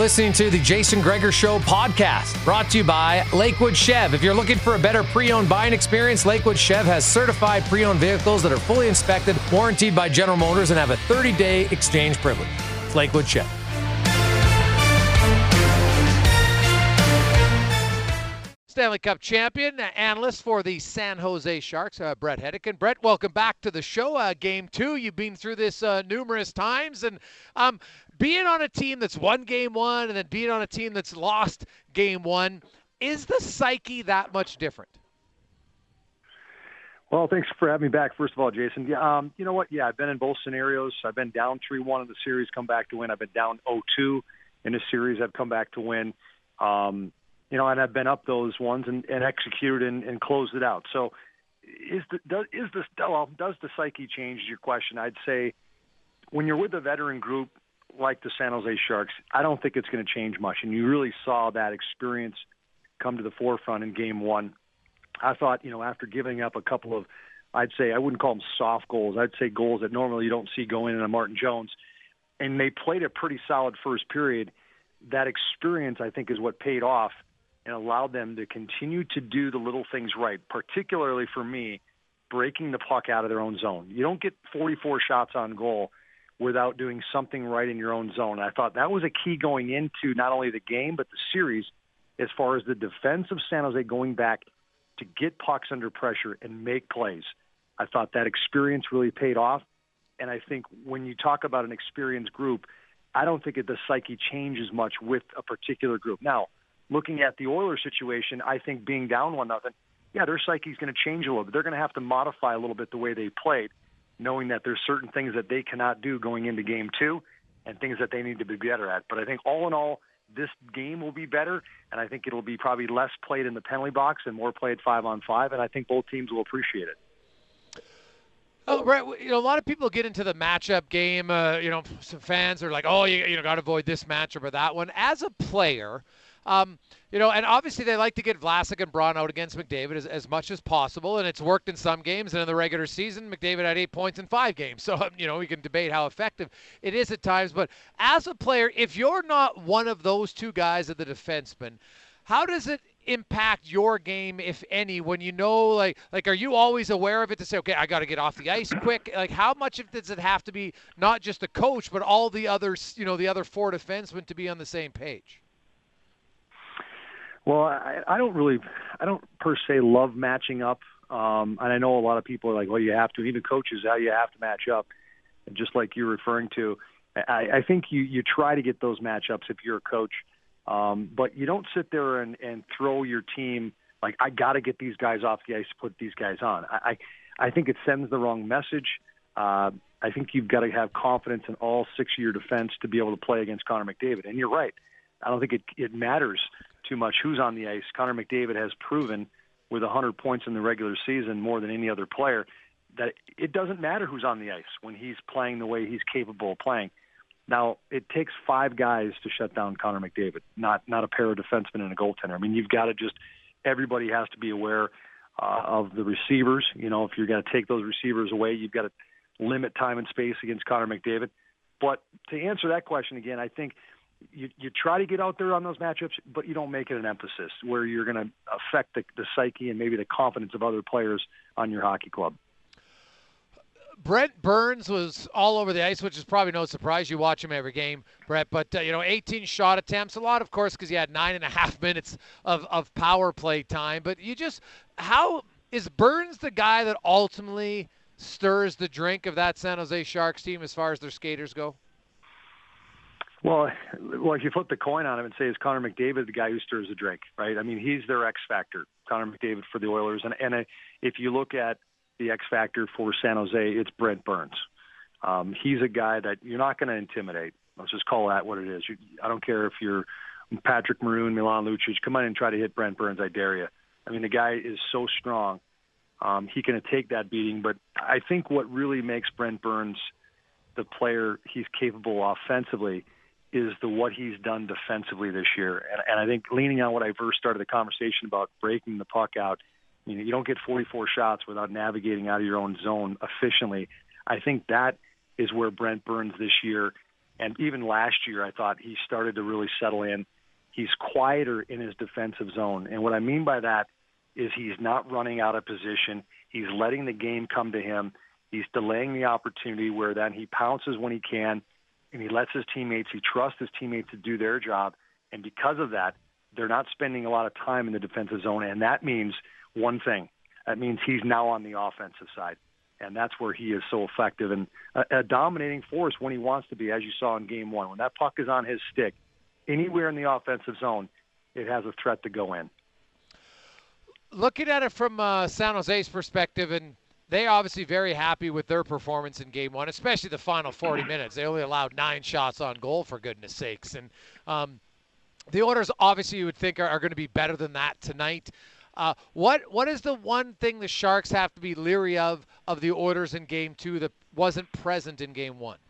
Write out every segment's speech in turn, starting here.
listening to the Jason Gregor Show podcast, brought to you by Lakewood Chev. If you're looking for a better pre-owned buying experience, Lakewood Chev has certified pre-owned vehicles that are fully inspected, warranted by General Motors, and have a 30-day exchange privilege. It's Lakewood Chev. Stanley Cup champion, analyst for the San Jose Sharks, Brett Hedican. Brett, welcome back to the show. Game 2, you've been through this numerous times, and being on a team that's won Game 1 and then being on a team that's lost Game 1, is the psyche that much different? Well, thanks for having me back, first of all, Jason. Yeah, you know what? Yeah, I've been in both scenarios. I've been down 3-1 in the series, come back to win. I've been down 0-2 in a series. I've come back to win. And I've been up those ones and executed and closed it out. So does the psyche change, is your question? I'd say when you're with a veteran group like the San Jose Sharks, I don't think it's going to change much. And you really saw that experience come to the forefront in Game 1. I thought, after giving up a couple of, I'd say, I wouldn't call them soft goals. I'd say goals that normally you don't see go in a Martin Jones. And they played a pretty solid first period. That experience, I think, is what paid off and allowed them to continue to do the little things right, particularly for me, breaking the puck out of their own zone. You don't get 44 shots on goal without doing something right in your own zone. And I thought that was a key going into not only the game but the series as far as the defense of San Jose going back to get pucks under pressure and make plays. I thought that experience really paid off. And I think when you talk about an experienced group, I don't think the psyche changes much with a particular group. Now, looking at the Oilers situation, I think being down 1-0, yeah, their psyche is going to change a little bit. They're going to have to modify a little bit the way they played, knowing that there's certain things that they cannot do going into Game 2 and things that they need to be better at. But I think all in all, this game will be better, and I think it'll be probably less played in the penalty box and more played 5-on-5, and I think both teams will appreciate it. Oh, right. A lot of people get into the matchup game. Some fans are like, "Oh, you got to avoid this matchup or that one." As a player, and obviously they like to get Vlasic and Braun out against McDavid as much as possible, and it's worked in some games. And in the regular season, McDavid had 8 points in 5 games. So we can debate how effective it is at times. But as a player, if you're not one of those two guys at the defenseman, how does it impact your game, if any, when are you always aware of it to say, okay, I got to get off the ice quick? Like, how much of does it have to be not just the coach, but all the others, the other 4 defensemen to be on the same page? Well, I don't per se love matching up. And I know a lot of people are like, well, you have to, even coaches, how you have to match up. And just like you're referring to, I think you try to get those matchups if you're a coach. But you don't sit there and throw your team like, I got to get these guys off the ice to put these guys on. I think it sends the wrong message. I think you've got to have confidence in all 6 of your defense to be able to play against Connor McDavid. And you're right. I don't think it matters too much who's on the ice. Connor McDavid has proven with 100 points in the regular season, more than any other player, that it doesn't matter who's on the ice when he's playing the way he's capable of playing. Now, it takes 5 guys to shut down Connor McDavid, not a pair of defensemen and a goaltender. I mean, you've got to everybody has to be aware of the receivers. If you're going to take those receivers away, you've got to limit time and space against Connor McDavid. But to answer that question again, I think you try to get out there on those matchups, but you don't make it an emphasis where you're going to affect the psyche and maybe the confidence of other players on your hockey club. Brent Burns was all over the ice, which is probably no surprise. You watch him every game, Brett. But, 18 shot attempts. A lot, of course, because he had 9.5 minutes of power play time. But how is Burns the guy that ultimately stirs the drink of that San Jose Sharks team as far as their skaters go? Well, if you flip the coin on him and say, is Connor McDavid the guy who stirs the drink, right? I mean, he's their X factor, Connor McDavid for the Oilers. And if you look at the X factor for San Jose, it's Brent Burns. He's a guy that you're not going to intimidate. Let's just call that what it is. I don't care if you're Patrick Maroon, Milan Lucic. Come on and try to hit Brent Burns. I dare you. I mean, the guy is so strong. He can take that beating. But I think what really makes Brent Burns the player he's capable offensively is what he's done defensively this year. And I think leaning on what I first started the conversation about breaking the puck out, you don't get 44 shots without navigating out of your own zone efficiently. I think that is where Brent Burns this year And even last year, I thought he started to really settle in. He's quieter in his defensive zone. And what I mean by that is he's not running out of position. He's letting the game come to him. He's delaying the opportunity where then he pounces when he can, and he lets his teammates, he trusts his teammates to do their job. And because of that, they're not spending a lot of time in the defensive zone. And that means one thing. That means he's now on the offensive side. And that's where he is so effective and a dominating force when he wants to be, as you saw in Game 1. When that puck is on his stick, anywhere in the offensive zone, it has a threat to go in. Looking at it from San Jose's perspective, and they're obviously very happy with their performance in Game 1, especially the final 40 minutes. They only allowed 9 shots on goal, for goodness sakes. And the Oilers, obviously, you would think are going to be better than that tonight. What is the one thing the Sharks have to be leery of the Oilers in Game 2 that wasn't present in Game 1?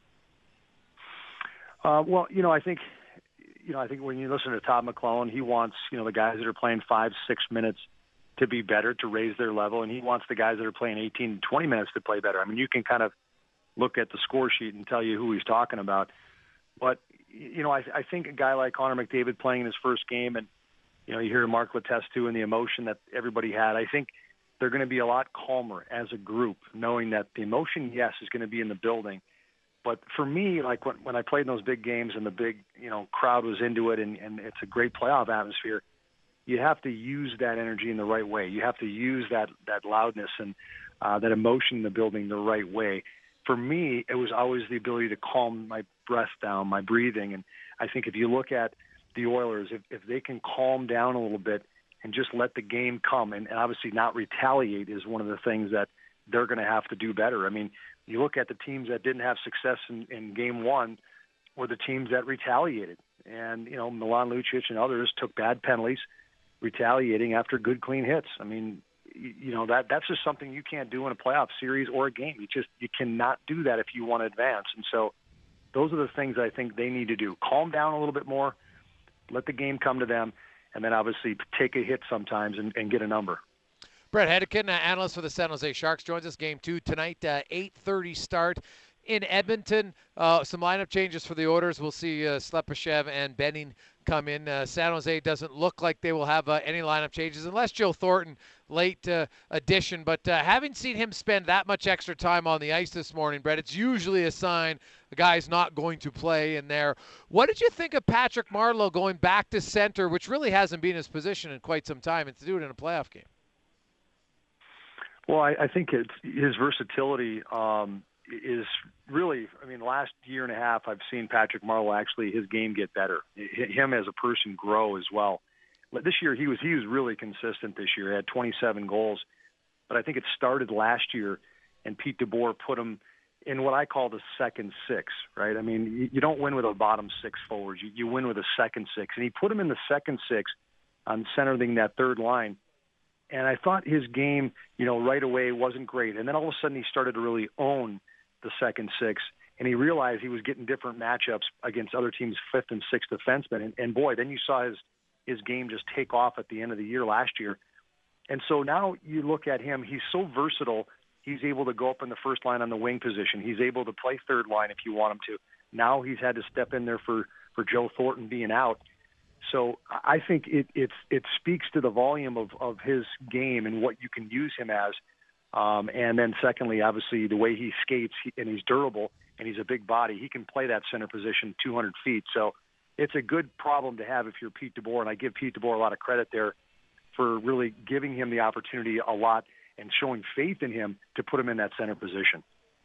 Well, I think when you listen to Todd McLellan, he wants, the guys that are playing 5-6 minutes to be better, to raise their level, and he wants the guys that are playing 18 to 20 minutes to play better. I mean, you can kind of look at the score sheet and tell you who he's talking about. But, I think a guy like Connor McDavid playing in his first game, and, you hear Mark Letestu and the emotion that everybody had, I think they're going to be a lot calmer as a group, knowing that the emotion, yes, is going to be in the building. But for me, like when I played in those big games and the big, crowd was into it and it's a great playoff atmosphere, you have to use that energy in the right way. You have to use that loudness and that emotion in the building the right way. For me, it was always the ability to calm my breath down, my breathing. And I think if you look at the Oilers, if they can calm down a little bit and just let the game come and obviously not retaliate is one of the things that they're going to have to do better. I mean, you look at the teams that didn't have success in Game 1 were the teams that retaliated. And, Milan Lucic and others took bad penalties, retaliating after good, clean hits. I mean, that's just something you can't do in a playoff series or a game. You cannot do that if you want to advance. And so those are the things I think they need to do. Calm down a little bit more, let the game come to them, and then obviously take a hit sometimes and get a number. Brett Hedican, analyst for the San Jose Sharks, joins us. Game 2 tonight, 8:30 start in Edmonton. Some lineup changes for the Oilers. We'll see Slepyshev and Benning come in. San Jose doesn't look like they will have any lineup changes unless Joe Thornton, late addition. But having seen him spend that much extra time on the ice this morning, Brett, it's usually a sign the guy's not going to play in there. What did you think of Patrick Marleau going back to center, which really hasn't been his position in quite some time, and to do it in a playoff game? Well, I think it's his versatility is really, last year and a half, I've seen Patrick Marleau actually his game get better. Him as a person grow as well. This year he was really consistent this year. He had 27 goals, but I think it started last year, and Pete DeBoer put him in what I call the second six, right? I mean, you don't win with a bottom six forwards. You win with a second six, and he put him in the second six on centering that third line. And I thought his game, right away wasn't great. And then all of a sudden he started to really own the second six, and he realized he was getting different matchups against other teams' fifth and sixth defensemen. And boy, then you saw his game just take off at the end of the year last year. And so now you look at him, he's so versatile. He's able to go up in the first line on the wing position. He's able to play third line if you want him to. Now he's had to step in there for Joe Thornton being out. So I think it speaks to the volume of his game and what you can use him as. And then secondly, obviously, the way he skates, and he's durable, and he's a big body. He can play that center position 200 feet. So it's a good problem to have if you're Pete DeBoer, and I give Pete DeBoer a lot of credit there for really giving him the opportunity a lot and showing faith in him to put him in that center position.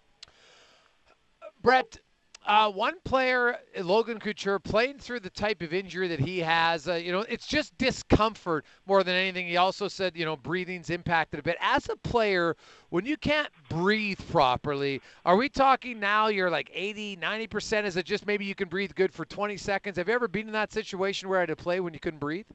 Brett, one player, Logan Couture, playing through the type of injury that he has, it's just discomfort more than anything. He also said, breathing's impacted a bit. As a player, when you can't breathe properly, are we talking now you're like 80, 90%? Is it just maybe you can breathe good for 20 seconds? Have you ever been in that situation where I had to play when you couldn't breathe?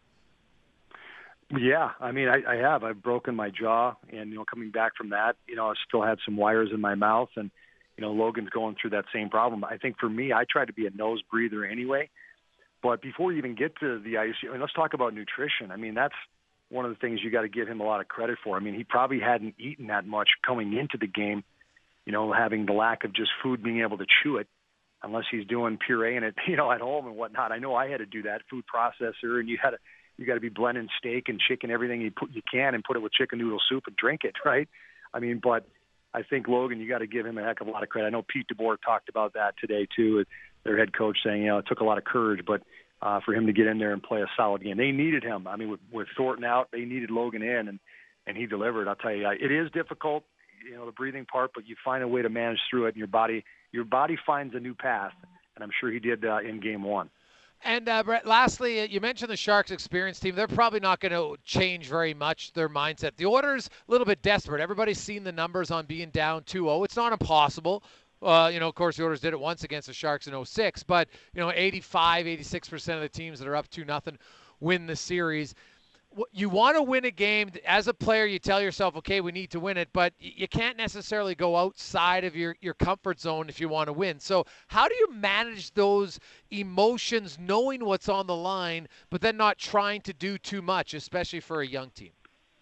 Yeah, I have. I've broken my jaw, and, coming back from that, I still had some wires in my mouth, and Logan's going through that same problem. I think for me, I try to be a nose breather anyway. But before you even get to the ice, let's talk about nutrition. That's one of the things you got to give him a lot of credit for. He probably hadn't eaten that much coming into the game, having the lack of just food, being able to chew it. unless he's doing pureeing it, at home and whatnot. I know I had to do that, food processor, and you got to be blending steak and chicken, everything you can, and put it with chicken noodle soup and drink it, right? I mean, but I think Logan, you got to give him a heck of a lot of credit. I know Pete DeBoer talked about that today too, their head coach, saying it took a lot of courage, but for him to get in there and play a solid game, they needed him. I mean, with Thornton out, they needed Logan in, and he delivered. I'll tell you, it is difficult, the breathing part, but you find a way to manage through it, and your body finds a new path, and I'm sure he did in Game 1. And, Brett, lastly, you mentioned the Sharks' experienced team. They're probably not going to change very much their mindset. The Oilers, a little bit desperate. Everybody's seen the numbers on being down 2-0. It's not impossible. Of course, the Oilers did it once against the Sharks in 2006. But, 86% of the teams that are up 2-0 win the series. You want to win a game. As a player, you tell yourself, okay, we need to win it, but you can't necessarily go outside of your comfort zone if you want to win. So how do you manage those emotions, knowing what's on the line, but then not trying to do too much, especially for a young team?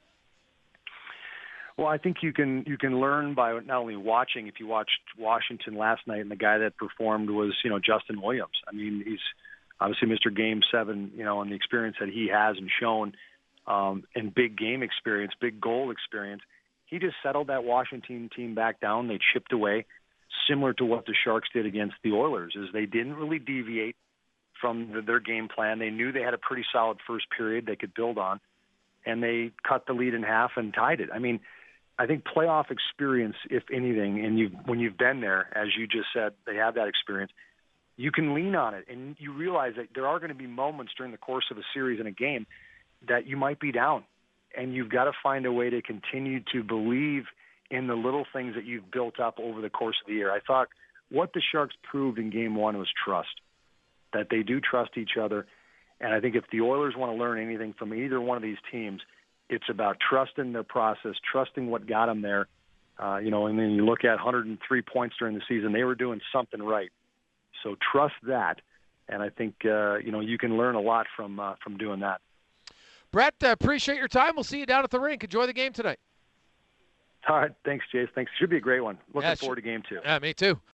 Well, I think you can learn by not only watching. If you watched Washington last night, and the guy that performed was, Justin Williams. I mean, he's obviously Mr. Game 7, and the experience that he has and shown, and big game experience, big goal experience. He just settled that Washington team back down. They chipped away, similar to what the Sharks did against the Oilers, is they didn't really deviate from their game plan. They knew they had a pretty solid first period they could build on, and they cut the lead in half and tied it. I mean, I think playoff experience, if anything, and when you've been there, as you just said, they have that experience, you can lean on it, and you realize that there are going to be moments during the course of a series and a game that you might be down, and you've got to find a way to continue to believe in the little things that you've built up over the course of the year. I thought what the Sharks proved in Game 1 was trust, that they do trust each other, and I think if the Oilers want to learn anything from either one of these teams, it's about trusting their process, trusting what got them there, and then you look at 103 points during the season, they were doing something right. So trust that, and I think, you can learn a lot from doing that. Brett, appreciate your time. We'll see you down at the rink. Enjoy the game tonight. All right. Thanks, Jace. Thanks. Should be a great one. Looking forward to Game 2. Yeah, me too.